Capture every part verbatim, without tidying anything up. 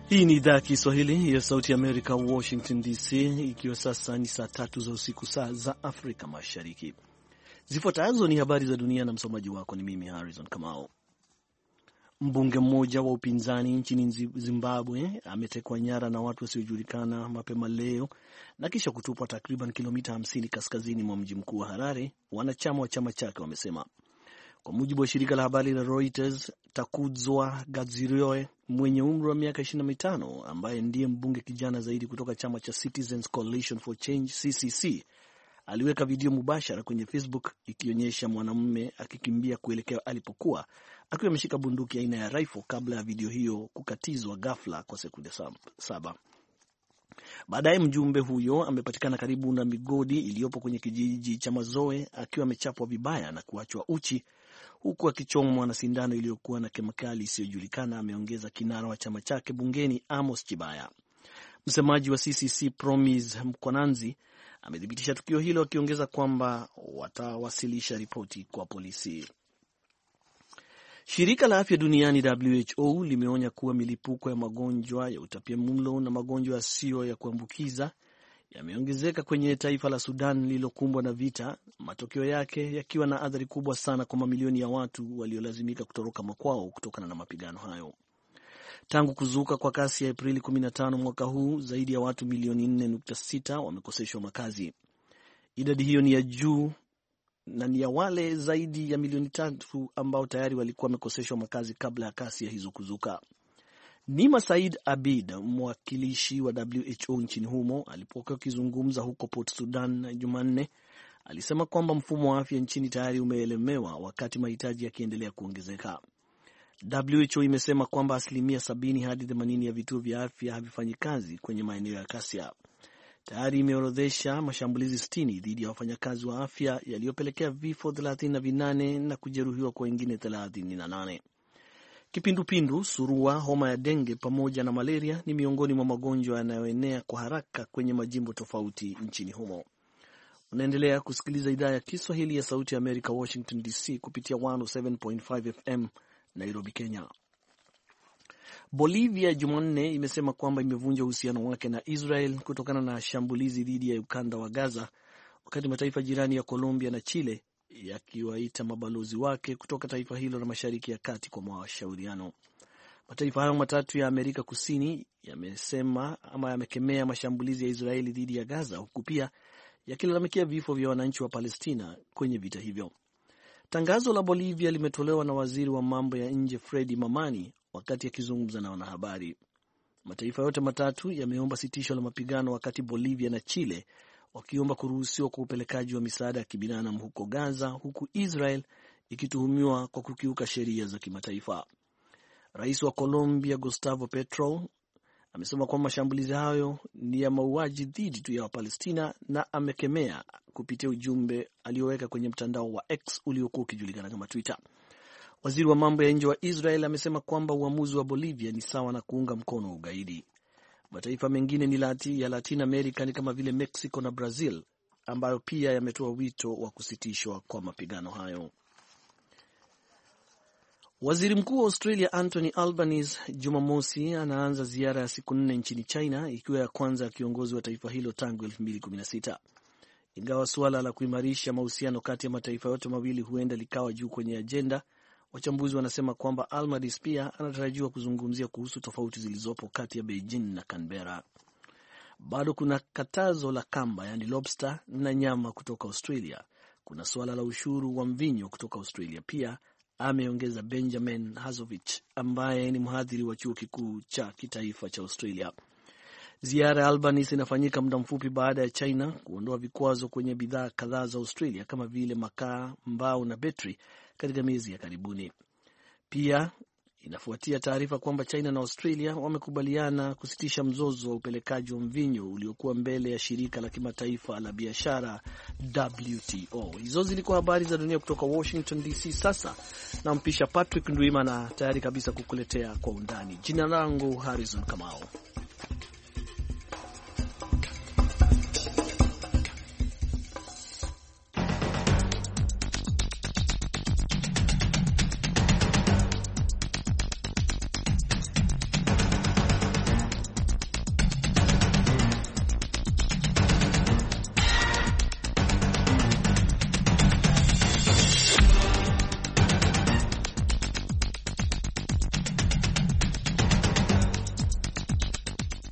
Hii ni idhaa ya Kiswahili ya Sauti ya Amerika, Washington D C, ikiwa sasa ni saa tatu za usiku, saa za Afrika Mashariki. Zifuatazo ni habari za dunia na msomaji wako ni mimi Harrison Kamau. Mbunge mmoja wa upinzani nchini Zimbabwe ametekwa nyara na watu wasiojulikana mapema leo na kisha kutupwa takriban kilomita hamsini kaskazini mwa mji mkuu wa Harare, wanachama wa chama chake wamesema. Kwa mujibu wa shirika la habari la Reuters, Takudzwa Gadzirioe mwenye umri wa miaka ishirini na mitano ambaye ndiye mbunge kijana zaidi kutoka chama cha Citizens Coalition for Change C C C aliweka video mubashara kwenye Facebook ikionyesha mwanamume akikimbia kuelekea alipokuwa akiwa ameshika bunduki aina ya rifle kabla ya video hiyo kukatizwa ghafla kwa sekunde saba. Baadaye mjumbe huyo amepatikana karibu na migodi iliyopo kwenye kijiji cha Mazoe akiwa amechapwa vibaya na kuachwa uchi huku akichomwa na sindano iliyokuwa na kemikali isiyojulikana, ameongeza kinara wa chama chake bungeni Amos Chibaya. Msemaji wa C C C Promise Mkwananzi amethibitisha tukio hilo akiongeza kwamba watawasilisha ripoti kwa polisi. Shirika la Afya Duniani W H O limeonya kuwa milipuko ya magonjwa ya utapiamlo na magonjwa yasiyo ya kuambukiza yameongezeka kwenye taifa la Sudan lililokumbwa na vita, matokeo yake yakiwa na athari kubwa sana kwa mamilioni ya watu waliolazimika kutoroka makwao kutokana na mapigano hayo. Tangu kuzuka kwa kasi ya Aprili kumi na tano mwaka huu, zaidi ya watu milioni nne nukta sita wamekoseshwa makazi. Idadi hiyo ni ya juu na ni ya wale zaidi ya milioni tatu ambao tayari walikuwa wamekoseshwa makazi kabla ya kasi ya hizo kuzuka. Nima Said Abid, mwakilishi wa W H O nchini humo, alipokuwa akizungumza huko Port Sudan Jumanne, alisema kwamba mfumo wa afya nchini tayari umeelemewa wakati mahitaji yakiendelea kuongezeka. W H O imesema kwamba asilimia sabini hadi themanini ya vituo vya afya havifanyi kazi kwenye maeneo ya Kasia. Tayari imeorodhesha mashambulizi sitini dhidi ya wafanyakazi wa afya yaliyopelekea vifo thelathini na vinane na kujeruhiwa kwa wengine thelathini na nane. Kipindupindu, surua, homa ya denge pamoja na malaria ni miongoni mwa magonjwa yanayoenea kwa haraka kwenye majimbo tofauti nchini humo. Unaendelea kusikiliza idhaa ya Kiswahili ya Sauti ya Amerika, Washington D C, kupitia one oh seven point five F M Nairobi, Kenya. Bolivia Jumanne imesema kwamba imevunja uhusiano wake na Israel kutokana na shambulizi dhidi ya ukanda wa Gaza, wakati mataifa jirani ya Colombia na Chile yakiwaita mabalozi wake kutoka taifa hilo la Mashariki ya Kati kwa mashauriano. Mataifa hayo matatu ya Amerika Kusini yamesema ama yamekemea mashambulizi ya Israeli dhidi ya Gaza, huku pia yakilalamikia vifo vya wananchi wa Palestina kwenye vita hivyo. Tangazo la Bolivia limetolewa na waziri wa mambo ya nje Fredy Mamani wakati akizungumza na wanahabari. Mataifa yote matatu yameomba sitisho la mapigano, wakati Bolivia na Chile wakiomba kuruhusiwa kwa upelekaji wa misaada ya kibinadamu huko Gaza, huku Israel ikituhumiwa kwa kukiuka sheria za kimataifa. Rais wa Colombia Gustavo Petro amesema kwamba mashambulizi hayo ni ya mauaji dhidi tu ya Wapalestina na amekemea kupitia ujumbe alioweka kwenye mtandao wa X uliokuwa ukijulikana kama Twitter. Waziri wa mambo ya nje wa Israel amesema kwamba uamuzi wa Bolivia ni sawa na kuunga mkono ugaidi. Mataifa mengine ni lati ya Latin America ni kama vile Mexico na Brazil ambayo pia yametoa wito wa kusitishwa kwa mapigano hayo. Waziri Mkuu wa Australia Anthony Albanese Jumamosi anaanza ziara ya siku nne nchini China, ikiwa ya kwanza ya kiongozi wa taifa hilo tangu elfu mbili kumi na sita. Ingawa suala la kuimarisha mahusiano kati ya mataifa yote mawili huenda likawa juu kwenye ajenda, wachambuzi wanasema kwamba Albanese pia anatarajiwa kuzungumzia kuhusu tofauti zilizopo kati ya Beijing na Canberra. Bado kuna katazo la kamba, yani lobster, na nyama kutoka Australia. Kuna suala la ushuru wa mvinyo kutoka Australia pia, ameongeza Benjamin Hazovich ambaye ni mhadhiri wa chuo kikuu cha kitaifa cha Australia. Ziara ya Albanese inafanyika muda mfupi baada ya China kuondoa vikwazo kwenye bidhaa kadhaa za Australia kama vile makaa, mbao na betri katika miezi ya karibuni. Pia inafuatia taarifa kwamba China na Australia wamekubaliana kusitisha mzozo wa upelekaji wa mvinyo uliokuwa mbele ya shirika la kimataifa la biashara W T O. Hizo zilikuwa habari za dunia kutoka Washington D C. Sasa nampisha Patrick Ndwimana tayari kabisa kukuletea kwa undani. Jina langu Harrison Kamau.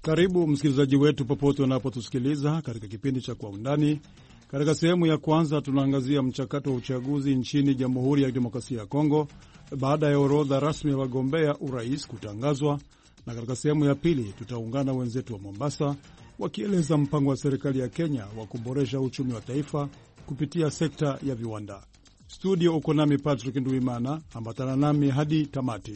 Karibu msikilizaji wetu popote unapotusikiliza katika kipindi cha Kwa Undani. Katika sehemu ya kwanza tunaangazia mchakato wa uchaguzi nchini Jamhuri ya Kidemokrasia ya Kongo baada ya orodha rasmi ya wagombea urais kutangazwa, na katika sehemu ya pili tutaungana wenzetu wa Mombasa wakieleza mpango wa serikali ya Kenya wa kuboresha uchumi wa taifa kupitia sekta ya viwanda. Studio uko nami Patrick Nduimana, ambatana nami hadi tamati.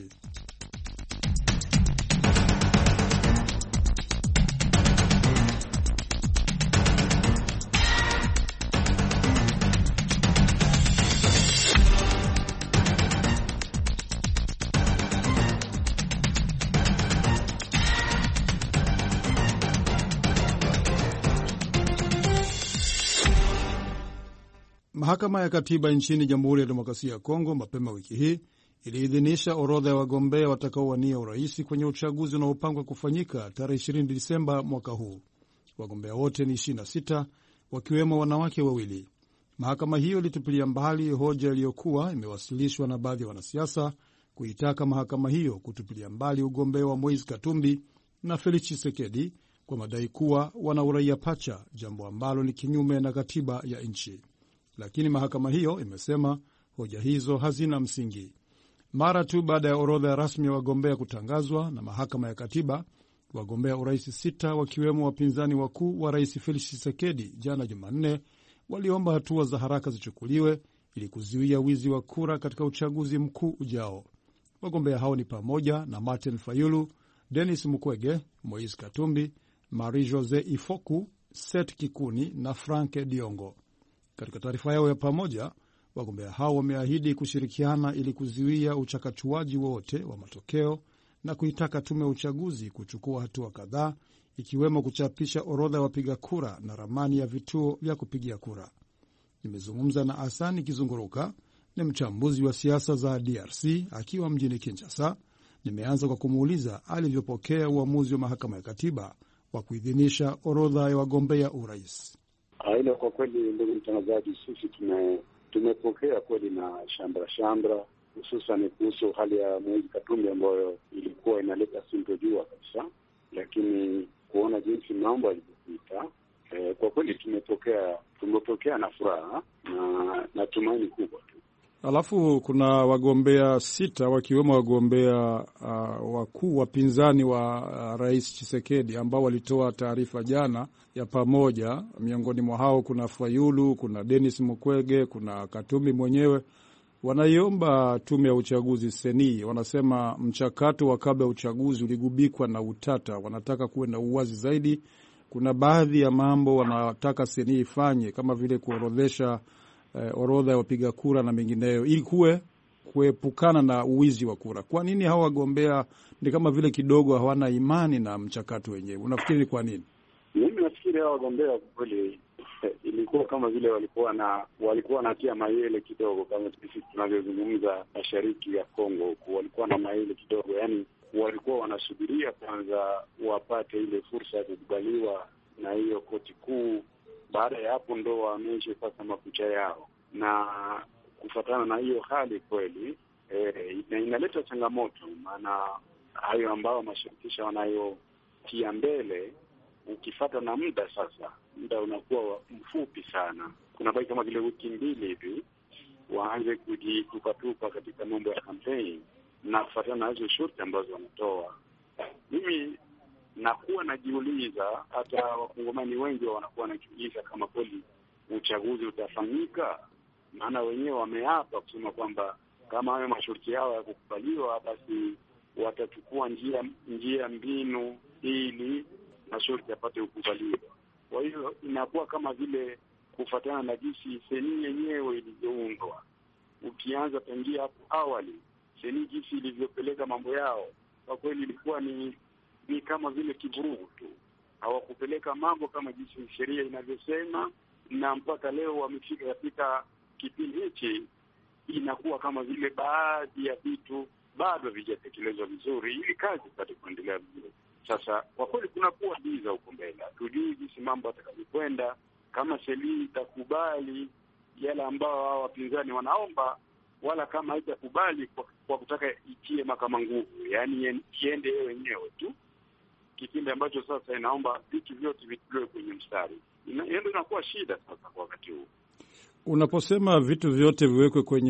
Mahakama ya Katiba nchini Jamhuri ya Demokrasia ya Kongo mapema wiki hii iliidhinisha orodha ya wagombea watakaowania urais kwenye uchaguzi unaopangwa kufanyika tarehe ishirini Disemba mwaka huu. Wagombea wote ni ishirini na sita, wakiwemo wanawake wawili. Mahakama hiyo ilitupilia mbali hoja iliyokuwa imewasilishwa na baadhi ya wanasiasa kuitaka mahakama hiyo kutupilia mbali ugombea wa Moise Katumbi na Felix Tshisekedi kwa madai kuwa wana uraia pacha, jambo ambalo ni kinyume na katiba ya nchi. Lakini mahakama hiyo imesema hoja hizo hazina msingi. Mara tu baada ya orodha rasmi ya wagombea kutangazwa na mahakama ya katiba, wagombea urais sita wakiwemo wapinzani wakuu wa rais Felix Tshisekedi jana Jumanne waliomba hatua za haraka zichukuliwe ili kuzuia wizi wa kura katika uchaguzi mkuu ujao. Wagombea hao ni pamoja na Martin Fayulu, Denis Mukwege, Moise Katumbi, Marie Jose Ifoku, Seth Kikuni na Frank Diongo. Katika taarifa yao ya pamoja, wagombea hao wameahidi kushirikiana ili kuzuia uchakachuaji wote wa matokeo na kuitaka tume ya uchaguzi kuchukua hatua kadhaa, ikiwemo kuchapisha orodha ya wapiga kura na ramani ya vituo vya kupigia kura. Nimezungumza na Asani Kizunguruka, ni mchambuzi wa siasa za D R C akiwa mjini Kinshasa. Nimeanza kwa kumuuliza alivyopokea uamuzi wa mahakama ya katiba wa kuidhinisha orodha ya wagombea urais. Hilo kwa kweli, ndugu mtangazaji, sisi tume tumepokea kweli na shambra shambra, hususan kuhusu hali ya Moise Katumbi ambayo ilikuwa inaleta sintojua kabisa, lakini kuona jinsi mambo yalivyopita, e, kwa kweli tumepokea tumepokea na furaha na na tumaini kubwa tu. Alafu kuna wagombea sita wakiwemo wagombea uh, wakuu wapinzani wa uh, Rais Tshisekedi ambao walitoa taarifa jana ya pamoja. Miongoni mwa hao kuna Fayulu, kuna Denis Mukwege, kuna Katumbi mwenyewe. Wanaiomba tume ya uchaguzi seni, wanasema mchakato wa kabla ya uchaguzi uligubikwa na utata, wanataka kuwe na uwazi zaidi. Kuna baadhi ya mambo wanataka seni ifanye kama vile kuorodhesha Uh, orodha ya wapiga kura na mengineyo ili kuwe kuepukana na uwizi wa kura. Kwa nini hawa wagombea ni kama vile kidogo hawana imani na mchakato wenyewe? Unafikiri ni kwa nini? Mimi nafikiri hawa wagombea kweli ilikuwa kama vile walikuwa na walikuwa natia mayele kidogo, kama sisi tunavyozungumza mashariki ya Kongo, walikuwa na mayele kidogo, yani walikuwa wanasubiria kwanza wapate ile fursa ya kukubaliwa na hiyo koti kuu. Baada ya hapo ndo wameisha sasa makucha yao, na kufuatana na hiyo hali kweli e, inaleta changamoto, maana hayo ambao mashirikisha wanayotia mbele, ukifuata na muda sasa, muda unakuwa mfupi sana, kuna baki kama vile wiki mbili hivi waanze kujitupatupa katika mambo ya kampeni na kufuatana na hizo shurti ambazo wanatoa. Mimi nakuwa najiuliza, hata wakongomani wengi wanakuwa wanajiuliza kama kweli uchaguzi utafanyika, maana wenyewe wameapa kusema kwamba kama hayo masharti yao ya kukubaliwa, basi watachukua njia njia mbinu ili masharti yapate kukubaliwa. Kwa hiyo inakuwa kama vile kufuatana na jinsi seni yenyewe ilivyoundwa. Ukianza tangia hapo awali, seni jinsi ilivyopeleka mambo yao, kwa kweli ilikuwa ni ni kama vile kivurugu tu. Hawakupeleka mambo kama jinsi sheria inavyosema, na mpaka leo wamefika katika kipindi hichi, inakuwa kama vile baadhi ya vitu bado havijatekelezwa vizuri ili kazi ipate kuendelea vizuri. Sasa kwa kweli kunakuwa giza huko mbele, hatujui jinsi mambo atakavyokwenda, kama sheria itakubali yale ambao hao wapinzani wanaomba, wala kama haitakubali kwa, kwa kutaka itie makama nguvu, yaani iende yeye wenyewe tu. kipindi ambacho sasa inaomba vitu vyote vituliwe kwenye mstari. Hiyo ndio inakuwa shida sasa kwa wakati huu. Unaposema vitu vyote viwekwe kwenye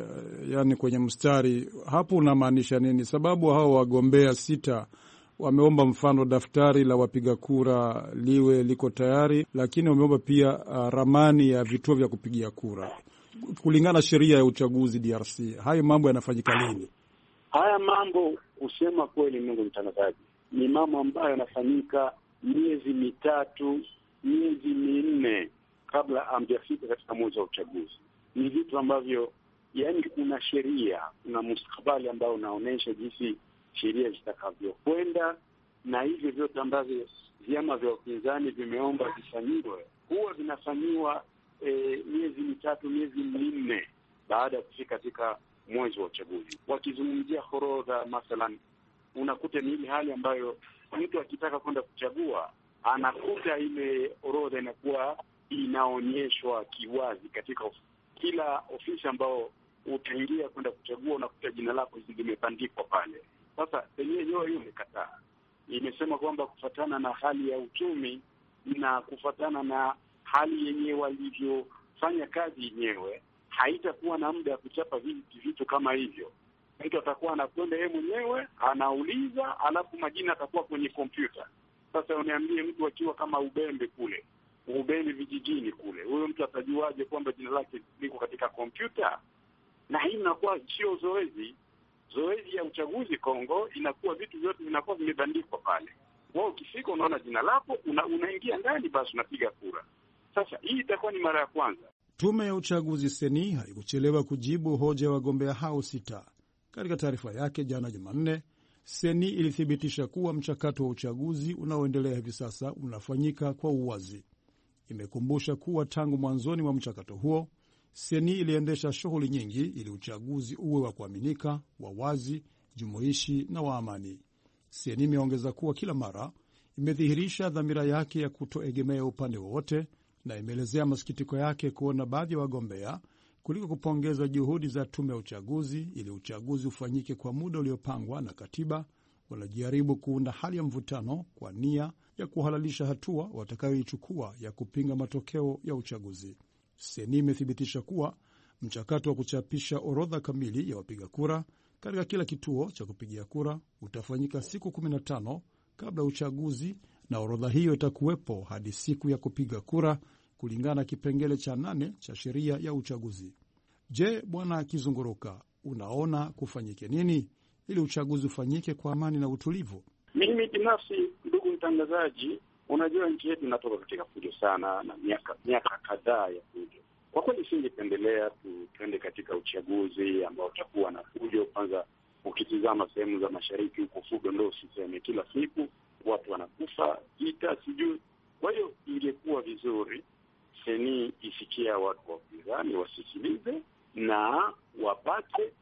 yani kwenye mstari, hapo unamaanisha nini? Sababu hao wagombea sita wameomba mfano daftari la wapiga kura liwe liko tayari, lakini wameomba pia uh, ramani ya vituo vya kupigia kura kulingana na sheria ya uchaguzi D R C. Hayo mambo yanafanyika lini? Haya mambo, kusema kweli, Mungu mtangazaji, ni mambo ambayo yanafanyika miezi mitatu, miezi minne kabla hamjafika katika mwezi wa uchaguzi. Ni vitu ambavyo yani kuna sheria, kuna mustakabali ambao unaonesha jinsi sheria zitakavyokwenda, na hivyo vyote ambavyo vyama vya upinzani vimeomba vifanyiwe huwa vinafanyiwa e, miezi mitatu, miezi minne baada ya kufika katika mwezi wa uchaguzi. Wakizungumzia orodha mathalan, unakuta ni ile hali ambayo mtu akitaka kwenda kuchagua anakuta ile orodha inakuwa inaonyeshwa kiwazi katika of, kila ofisi ambao utaingia kwenda kuchagua, unakuta jina lako limebandikwa pale. Sasa yenyewe hiyo hiyo imekataa, imesema kwamba kufuatana na hali ya uchumi na kufuatana na hali yenyewe walivyofanya kazi yenyewe, haitakuwa na muda ya kuchapa vitu vitu kama hivyo. Mtu atakuwa anakwenda yeye mwenyewe anauliza, alafu majina atakuwa kwenye kompyuta. Sasa uniambie, mtu akiwa kama Ubembe kule, Ubembe vijijini kule, huyo mtu atajuaje kwamba jina lake liko katika kompyuta? Na hii inakuwa sio zoezi. Zoezi ya uchaguzi Kongo inakuwa vitu vyote vinakuwa vimebandikwa pale. Wao ukifika unaona jina lako, una, unaingia ndani, basi unapiga kura. Sasa hii itakuwa ni mara ya kwanza. Tume ya uchaguzi Seni haikuchelewa kujibu hoja ya wagombea hao sita. Katika taarifa yake jana Jumanne, Seni ilithibitisha kuwa mchakato wa uchaguzi unaoendelea hivi sasa unafanyika kwa uwazi. Imekumbusha kuwa tangu mwanzoni mwa mchakato huo, Seni iliendesha shughuli nyingi ili uchaguzi uwe wa kuaminika, wa wazi, jumuishi na wa amani. Seni imeongeza kuwa kila mara imedhihirisha dhamira yake ya kutoegemea upande wowote, na imeelezea masikitiko yake kuona baadhi ya wagombea, kuliko kupongeza juhudi za tume ya uchaguzi ili uchaguzi ufanyike kwa muda uliopangwa na katiba, wanajaribu kuunda hali ya mvutano kwa nia ya kuhalalisha hatua watakayoichukua ya kupinga matokeo ya uchaguzi. Seni imethibitisha kuwa mchakato wa kuchapisha orodha kamili ya wapiga kura katika kila kituo cha kupigia kura utafanyika siku kumi na tano kabla ya uchaguzi, na orodha hiyo itakuwepo hadi siku ya kupiga kura kulingana na kipengele cha nane cha sheria ya uchaguzi. Je, Bwana Kizunguruka, unaona kufanyike nini ili uchaguzi ufanyike kwa amani na utulivu? Mimi binafsi, ndugu mtangazaji, unajua nchi yetu inatoka katika fujo sana na miaka miaka kadhaa ya fujo. Kwa kweli singependelea tu twende katika uchaguzi ambao utakuwa na fujo. Kwanza ukitizama sehemu za mashariki huko, fujo ndio usiseme, kila siku watu wanakufa, vita sijui. Kwa hiyo ingekuwa vizuri Seni isikia watu wa upinzani, wasikilize na wapate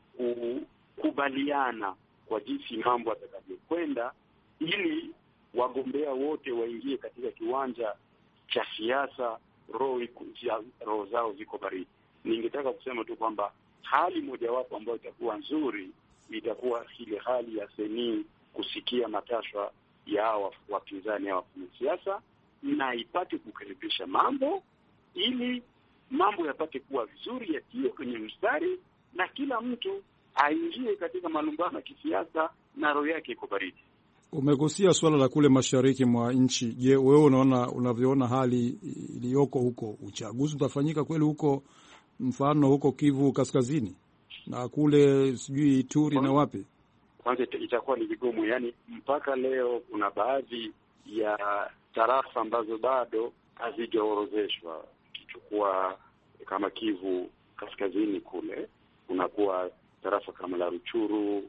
kukubaliana kwa jinsi mambo atakavyokwenda, ili wagombea wote waingie katika kiwanja cha siasa roho zao ziko baridi. Ningetaka kusema tu kwamba hali mojawapo ambayo itakuwa nzuri itakuwa ile hali ya Seni kusikia matashwa ya hawa wapinzani hawa wa siasa, na ipate kukaribisha mambo ili mambo yapate kuwa vizuri, yatie kwenye mstari na kila mtu aingie katika malumbano ya kisiasa na roho yake iko baridi. Umegusia swala la kule mashariki mwa nchi. Je, wewe unaona, unavyoona hali iliyoko huko, uchaguzi utafanyika kweli huko, mfano huko Kivu Kaskazini na kule sijui Ituri na wapi? Kwanza itakuwa ni vigumu, yani mpaka leo kuna baadhi ya tarafa ambazo bado hazijaorozeshwa. Kichukua kama Kivu Kaskazini kule, unakuwa tarafa kama la Ruchuru,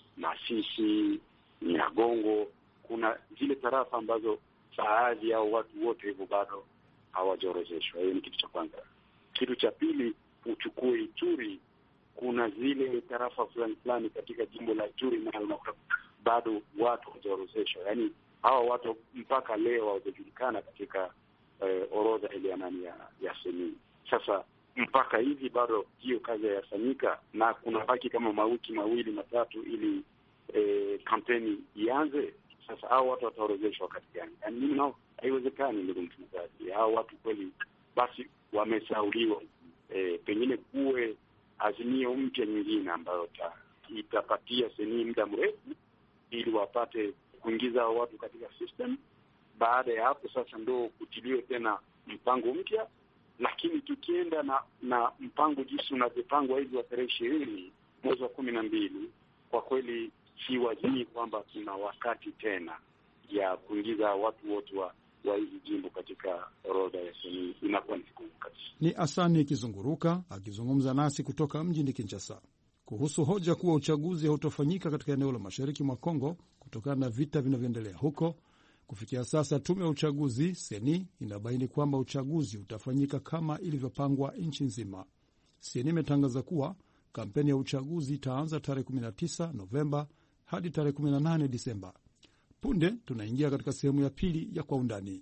Masisi, Nyagongo, kuna zile tarafa ambazo baadhi ya watu wote hivyo bado hawajaorozeshwa. Hiyo ni kitu cha kwanza. Kitu cha pili, uchukue Ituri, kuna zile tarafa fulani fulani katika jimbo la Ituri na bado watu hawajaorozeshwa. Yaani hawa watu mpaka leo hawajajulikana katika eh, orodha ile ya nani ya, ya Seni. Sasa mpaka hivi bado hiyo kazi yafanyika, na kuna baki kama mawiki mawili matatu ili E, kampeni ianze. Sasa hao watu wataorozeshwa wakati gani? Yaani mimi nao haiwezekani, ndugu mtangazaji. Hao watu kweli basi wamesauliwa. E, pengine kuwe azimio mpya nyingine ambayo itapatia seni muda mrefu ili wapate kuingiza hao watu katika system. Baada ya hapo sasa ndo kutiliwe tena mpango mpya. Lakini tukienda na na mpango jinsi unavyopangwa hivi wa tarehe ishirini mwezi wa kumi na mbili, kwa kweli si wazii kwamba tuna wakati tena ya kuingiza watu wote wa wa hizi jimbo katika orodha ya seni. Inakuwa ni vigumu kabisa. Ni Asani Kizunguruka akizungumza nasi kutoka mjini Kinshasa kuhusu hoja kuwa uchaguzi hautofanyika katika eneo la mashariki mwa Kongo kutokana na vita vinavyoendelea huko. Kufikia sasa tume ya uchaguzi seni inabaini kwamba uchaguzi utafanyika kama ilivyopangwa nchi nzima. Seni imetangaza kuwa kampeni ya uchaguzi itaanza tarehe kumi na tisa Novemba hadi tarehe kumi na nane Disemba. Punde tunaingia katika sehemu ya pili ya Kwa Undani.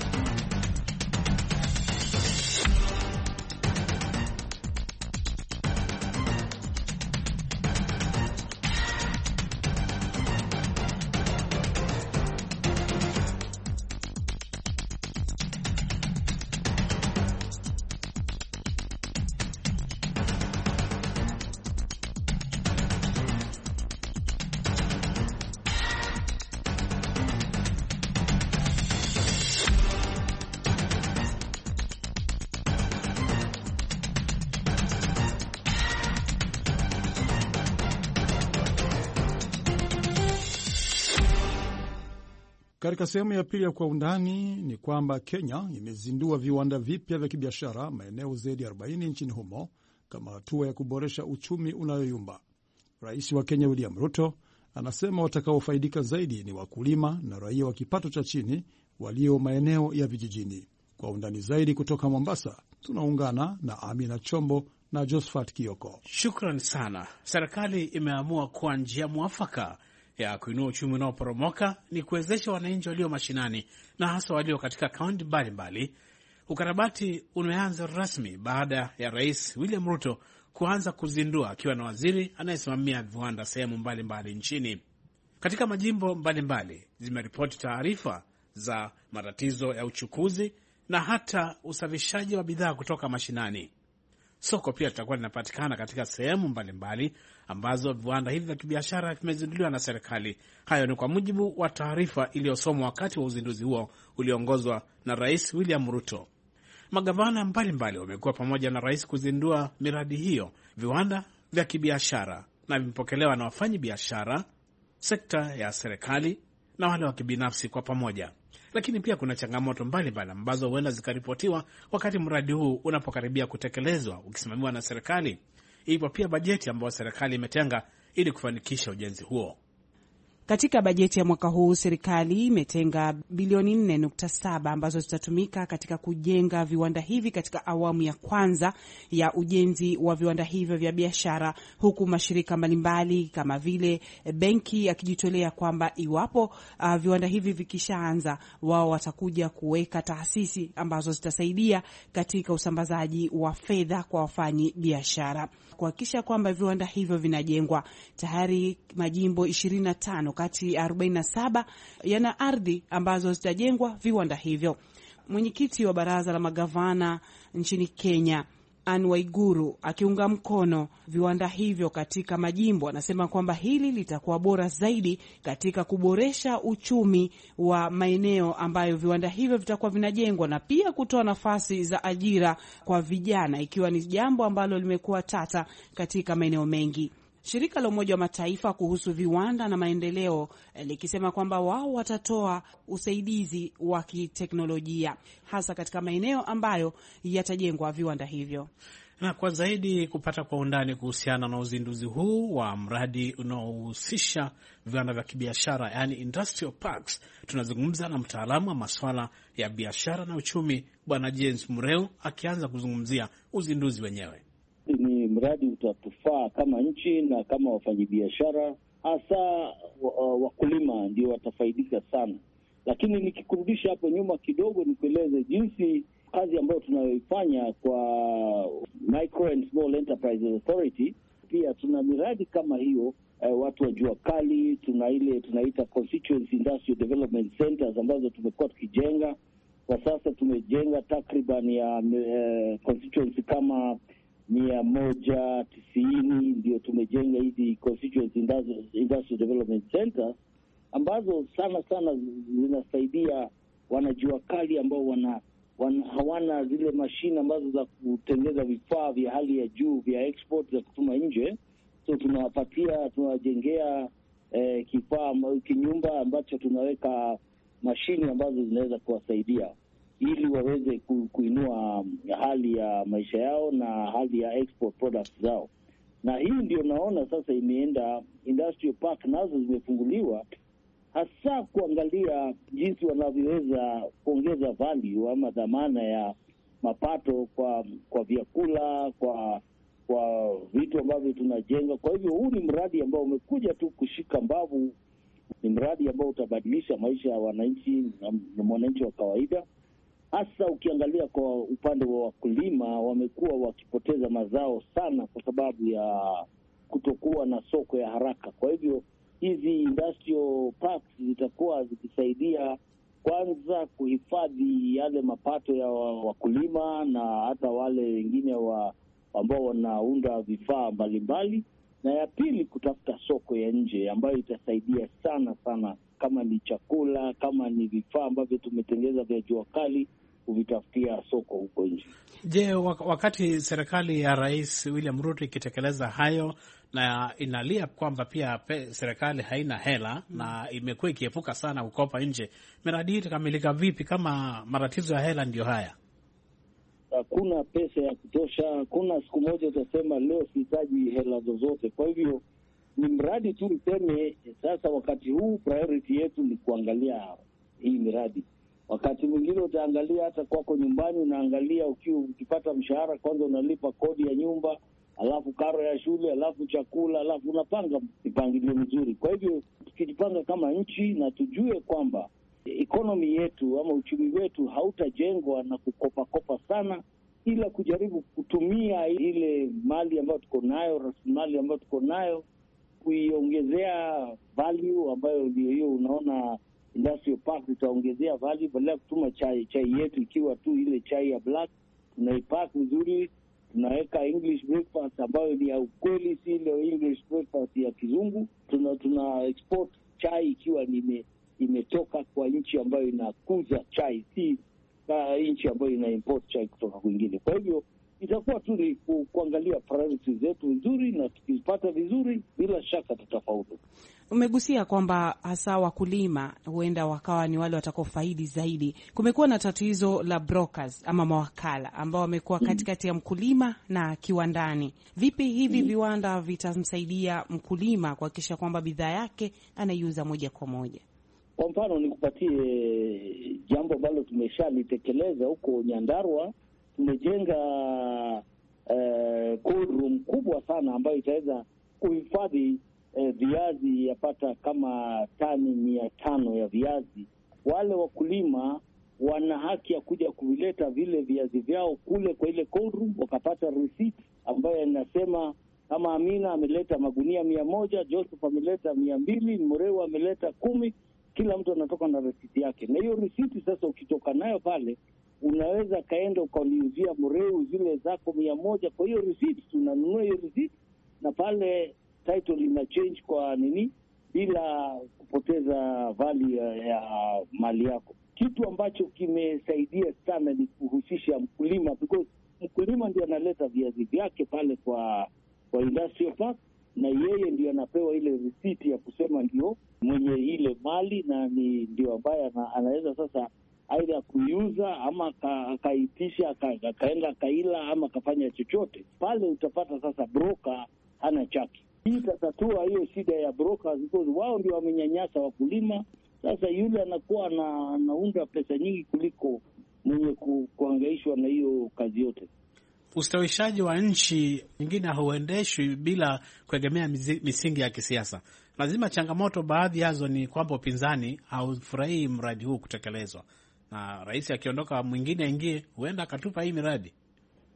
Katika sehemu ya pili ya Kwa Undani ni kwamba Kenya imezindua viwanda vipya vya kibiashara maeneo zaidi ya arobaini nchini humo kama hatua ya kuboresha uchumi unayoyumba. Rais wa Kenya William Ruto anasema watakaofaidika zaidi ni wakulima na raia wa kipato cha chini walio maeneo ya vijijini. Kwa undani zaidi kutoka Mombasa, tunaungana na Amina Chombo na Josephat Kioko. Shukran sana. Serikali imeamua kuwa njia mwafaka ya kuinua uchumi unaoporomoka ni kuwezesha wananchi walio mashinani na hasa walio katika kaunti mbalimbali. Ukarabati umeanza rasmi baada ya Rais William Ruto kuanza kuzindua akiwa na waziri anayesimamia viwanda sehemu mbalimbali nchini. Katika majimbo mbalimbali zimeripoti taarifa za matatizo ya uchukuzi na hata usafirishaji wa bidhaa kutoka mashinani. Soko pia litakuwa linapatikana katika sehemu mbalimbali ambazo viwanda hivi vya kibiashara vimezinduliwa na serikali. Hayo ni kwa mujibu wa taarifa iliyosomwa wakati wa uzinduzi huo ulioongozwa na Rais William Ruto. Magavana mbalimbali wamekuwa pamoja na rais kuzindua miradi hiyo. Viwanda vya kibiashara na vimepokelewa na wafanyi biashara, sekta ya serikali na wale wa kibinafsi kwa pamoja. Lakini pia kuna changamoto mbalimbali ambazo huenda zikaripotiwa wakati mradi huu unapokaribia kutekelezwa ukisimamiwa na serikali. Ipo pia bajeti ambayo serikali imetenga ili kufanikisha ujenzi huo. Katika bajeti ya mwaka huu serikali imetenga bilioni nne nukta saba ambazo zitatumika katika kujenga viwanda hivi katika awamu ya kwanza ya ujenzi wa viwanda hivyo vya biashara, huku mashirika mbalimbali kama vile benki akijitolea kwamba iwapo uh, viwanda hivi vikishaanza wao watakuja kuweka taasisi ambazo zitasaidia katika usambazaji wa fedha kwa wafanyi biashara kuhakikisha kwamba viwanda hivyo vinajengwa. Tayari majimbo ishirini na tano kati ya arobaini na saba yana ardhi ambazo zitajengwa viwanda hivyo. Mwenyekiti wa baraza la magavana nchini Kenya, Anne Waiguru, akiunga mkono viwanda hivyo katika majimbo, anasema kwamba hili litakuwa bora zaidi katika kuboresha uchumi wa maeneo ambayo viwanda hivyo vitakuwa vinajengwa na pia kutoa nafasi za ajira kwa vijana, ikiwa ni jambo ambalo limekuwa tata katika maeneo mengi. Shirika la Umoja wa Mataifa kuhusu viwanda na maendeleo likisema kwamba wao watatoa usaidizi wa kiteknolojia hasa katika maeneo ambayo yatajengwa viwanda hivyo. Na kwa zaidi kupata kwa undani kuhusiana na uzinduzi huu wa mradi unaohusisha viwanda vya kibiashara, yani industrial parks, tunazungumza na mtaalamu wa masuala ya biashara na uchumi Bwana James Mureu akianza kuzungumzia uzinduzi wenyewe. Ni mradi utatufaa kama nchi na kama wafanyabiashara, hasa wakulima ndio watafaidika sana. Lakini nikikurudisha hapo nyuma kidogo, nikueleze jinsi kazi ambayo tunayoifanya kwa Micro and Small Enterprises Authority. pia tuna miradi kama hiyo. Eh, watu wa jua kali, tuna ile tunaita constituency industrial development centers ambazo tumekuwa tukijenga. Kwa sasa tumejenga takriban ya eh, constituency kama mia moja tisini ndio tumejenga hizi constituency industrial development centers ambazo sana sana zinasaidia wanajua kali ambao wana, wana hawana zile mashine ambazo za kutengeza vifaa vya hali ya juu vya export za kutuma nje. So tunawapatia tunawajengea eh, kifaa kinyumba ambacho tunaweka mashine ambazo zinaweza kuwasaidia ili waweze ku, kuinua hali ya maisha yao na hali ya export products zao. Na hii ndio naona sasa imeenda industrial park nazo zimefunguliwa hasa kuangalia jinsi wanavyoweza kuongeza value ama dhamana ya mapato kwa kwa vyakula, kwa kwa vitu ambavyo tunajenga. Kwa hivyo huu ni mradi ambao umekuja tu kushika mbavu, ni mradi ambao utabadilisha maisha ya wananchi na mwananchi wa kawaida. Hasa ukiangalia kwa upande wa wakulima, wamekuwa wakipoteza mazao sana kwa sababu ya kutokuwa na soko ya haraka. Kwa hivyo hizi industrial parks zitakuwa zikisaidia kwanza kuhifadhi yale mapato ya wakulima na hata wale wengine wa ambao wanaunda vifaa mbalimbali, na ya pili kutafuta soko ya nje ambayo itasaidia sana sana, kama ni chakula, kama ni vifaa ambavyo tumetengeza vya jua kali, kuvitafutia soko huko nje. Je, wakati serikali ya Rais William Ruto ikitekeleza hayo na inalia kwamba pia serikali haina hela mm. na imekuwa ikiepuka sana kukopa nje, miradi hii itakamilika vipi kama matatizo ya hela ndio haya? Hakuna pesa ya kutosha. Hakuna siku moja utasema leo sihitaji hela zozote. Kwa hivyo ni mradi tu useme sasa wakati huu priority yetu ni kuangalia hii miradi. Wakati mwingine utaangalia hata kwako nyumbani, unaangalia ukiwa ukipata mshahara kwanza unalipa kodi ya nyumba, alafu karo ya shule, alafu chakula, alafu unapanga mipangilio mizuri. Kwa hivyo tukijipanga kama nchi na tujue kwamba economy yetu ama uchumi wetu hautajengwa na kukopa-kopa sana, ila kujaribu kutumia ile mali ambayo tuko nayo, rasilimali ambayo tuko nayo, kuiongezea value ambayo ndio hiyo unaona industrial park itaongezea value. Badala kutuma chai chai yetu ikiwa tu ile chai ya black, tunaipack vizuri, tunaweka English breakfast ambayo ni ya ukweli, si ile English breakfast ya kizungu. Tuna tuna export chai ikiwa nime imetoka kwa nchi ambayo inakuza chai, si uh, nchi ambayo ina import chai kutoka kwingine. Kwa hivyo itakuwa tu ni ku, kuangalia priorities zetu nzuri, na tukipata vizuri bila shaka tutafaulu. Umegusia kwamba hasa wakulima huenda wakawa ni wale watakaofaidi zaidi. Kumekuwa na tatizo la brokers ama mawakala ambao wamekuwa katikati ya mkulima na kiwandani. Vipi hivi viwanda vitamsaidia mkulima kuhakikisha kwamba bidhaa yake anaiuza moja kwa moja? Kwa mfano nikupatie jambo ambalo tumeshalitekeleza huko Nyandarua. Tumejenga uh, cold room kubwa sana ambayo itaweza kuhifadhi uh, viazi yapata kama tani mia tano ya viazi. Wale wakulima wana haki ya kuja kuvileta vile viazi vyao kule kwa ile cold room, wakapata receipt ambayo inasema kama Amina ameleta magunia mia moja, Joseph ameleta mia mbili, Mureu ameleta kumi, kila mtu anatoka na receipt yake. Na hiyo receipt sasa ukitoka nayo pale, unaweza kaenda ukaniuzia Mureu zile zako mia moja. Kwa hiyo receipt tunanunua hiyo receipt, na pale title ina change kwa nini, bila kupoteza value ya, ya mali yako. Kitu ambacho kimesaidia sana ni kuhusisha mkulima, because mkulima ndio analeta viazi vyake pale kwa kwa industrial park, na yeye ndio anapewa ile receipt ya kusema ndio mwenye ile mali, na ni ndio ambaye anaweza sasa aidha kuiuza ama akaitisha akaenda akaila ama akafanya chochote pale. Utapata sasa broker hana chaki. Hii itatatua hiyo shida ya brokers, because wao ndio wamenyanyasa wakulima. Sasa yule anakuwa na anaunda pesa nyingi kuliko mwenye ku, kuangaishwa na hiyo kazi yote. Ustawishaji wa nchi nyingine hauendeshwi bila kuegemea misingi ya kisiasa. Lazima changamoto baadhi yazo ni kwamba upinzani haufurahii mradi huu kutekelezwa, na rais akiondoka mwingine ingie huenda akatupa hii miradi.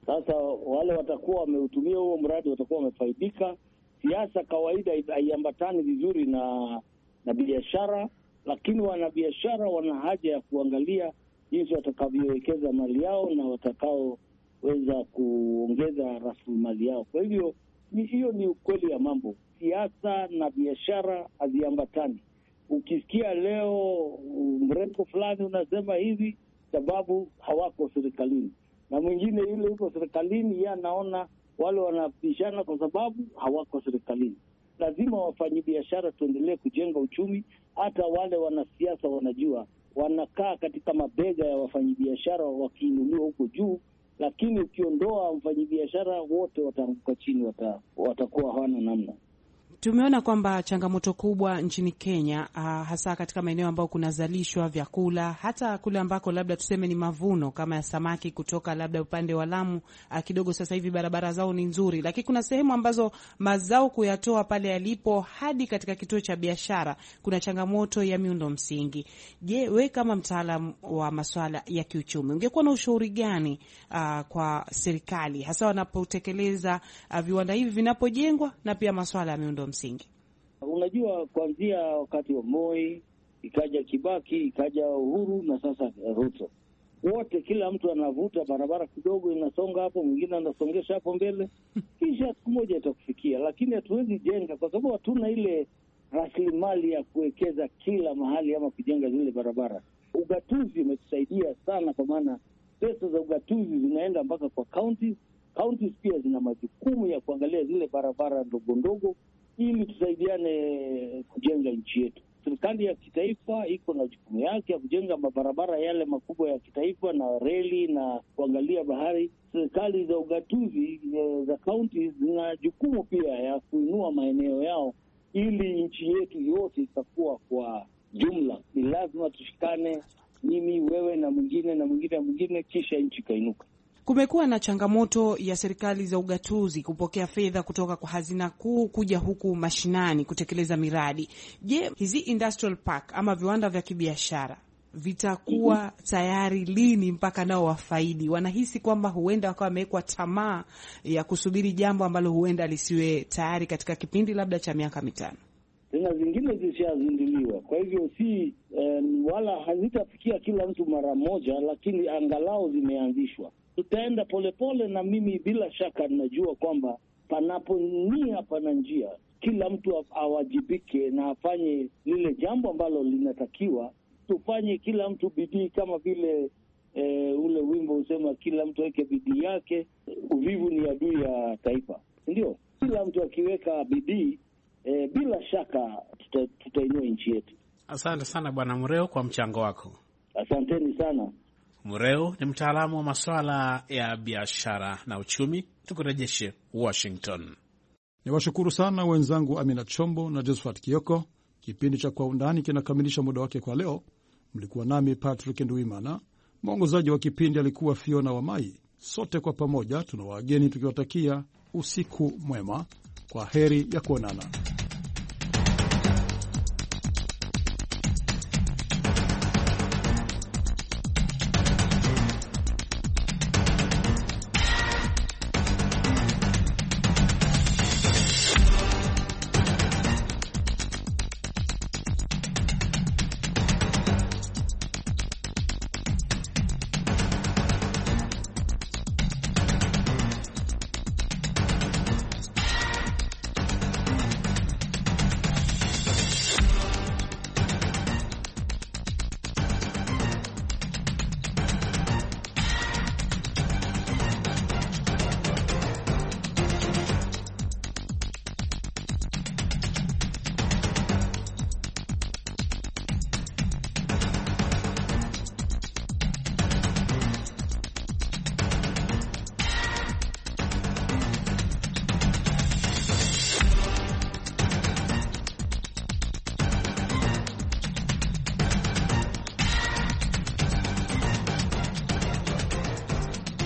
Sasa wale watakuwa wameutumia huo mradi watakuwa wamefaidika. Siasa kawaida haiambatani vizuri na na biashara, lakini wanabiashara wana haja ya kuangalia jinsi watakavyowekeza mali yao na watakaoweza kuongeza rasilimali yao. Kwa hivyo hiyo ni ukweli ya mambo. Siasa na biashara haziambatani. Ukisikia leo mrengo fulani unasema hivi sababu hawako serikalini, na mwingine yule yuko serikalini, yeye anaona wale wanapishana kwa sababu hawako serikalini. Lazima wafanyabiashara tuendelee kujenga uchumi. Hata wale wanasiasa wanajua wanakaa katika mabega ya wafanyabiashara wakiinuliwa huko juu, lakini ukiondoa wafanyabiashara wote wataanguka chini, wata, watakuwa hawana namna. Tumeona kwamba changamoto kubwa nchini Kenya, uh, hasa katika maeneo ambayo kunazalishwa vyakula, hata kule ambako labda tuseme ni mavuno kama ya samaki kutoka labda upande wa Lamu, uh, kidogo sasa hivi barabara zao ni nzuri, lakini kuna sehemu ambazo mazao kuyatoa pale yalipo hadi katika kituo cha biashara kuna changamoto ya miundo msingi. Je, we kama mtaalamu wa masuala ya kiuchumi ungekuwa na ushauri gani uh, kwa serikali hasa wanapotekeleza uh, viwanda hivi vinapojengwa na pia masuala ya miundo msingi? Unajua, kuanzia wakati wa Moi ikaja Kibaki ikaja Uhuru na sasa Ruto, wote kila mtu anavuta barabara kidogo, inasonga hapo, mwingine anasongesha hapo mbele, kisha siku moja itakufikia. Lakini hatuwezi jenga kwa sababu hatuna ile rasilimali ya kuwekeza kila mahali ama kujenga zile barabara. Ugatuzi umetusaidia sana, kwa maana pesa za ugatuzi zinaenda mpaka kwa counties. Counties pia zina majukumu ya kuangalia zile barabara ndogo ndogo ili tusaidiane kujenga nchi yetu. Serikali ya kitaifa iko na jukumu yake ya kujenga mabarabara yale makubwa ya kitaifa na reli na kuangalia bahari. Serikali za ugatuzi za counties zina jukumu pia ya kuinua maeneo yao ili nchi yetu yote itakuwa kwa jumla. Ni lazima tushikane, mimi, wewe na mwingine na mwingine na mwingine, kisha nchi kainuka. Kumekuwa na changamoto ya serikali za ugatuzi kupokea fedha kutoka kwa hazina kuu kuja huku mashinani kutekeleza miradi. Je, hizi industrial park ama viwanda vya kibiashara vitakuwa tayari lini mpaka nao wafaidi? Wanahisi kwamba huenda wakawa wamewekwa tamaa ya kusubiri jambo ambalo huenda lisiwe tayari katika kipindi labda cha miaka mitano. Tena zingine zishazinduliwa, kwa hivyo si um, wala hazitafikia kila mtu mara moja, lakini angalau zimeanzishwa. Tutaenda polepole, na mimi bila shaka ninajua kwamba panapo nia pana njia. Kila mtu awajibike na afanye lile jambo ambalo linatakiwa. Tufanye kila mtu bidii, kama vile e, ule wimbo usema kila mtu aweke bidii yake, uvivu ni adui ya taifa. Ndio, kila mtu akiweka bidii e, bila shaka tuta, tutainua nchi yetu. Asante sana Bwana Mureo kwa mchango wako. Asanteni sana. Mureo ni mtaalamu wa masuala ya biashara na uchumi. Tukurejeshe Washington. Niwashukuru sana wenzangu Amina Chombo na Josephat Kioko. Kipindi cha Kwa Undani kinakamilisha muda wake kwa leo. Mlikuwa nami Patrick Nduimana, mwongozaji wa kipindi alikuwa Fiona Wamai. Sote kwa pamoja tuna wageni tukiwatakia usiku mwema. Kwa heri ya kuonana.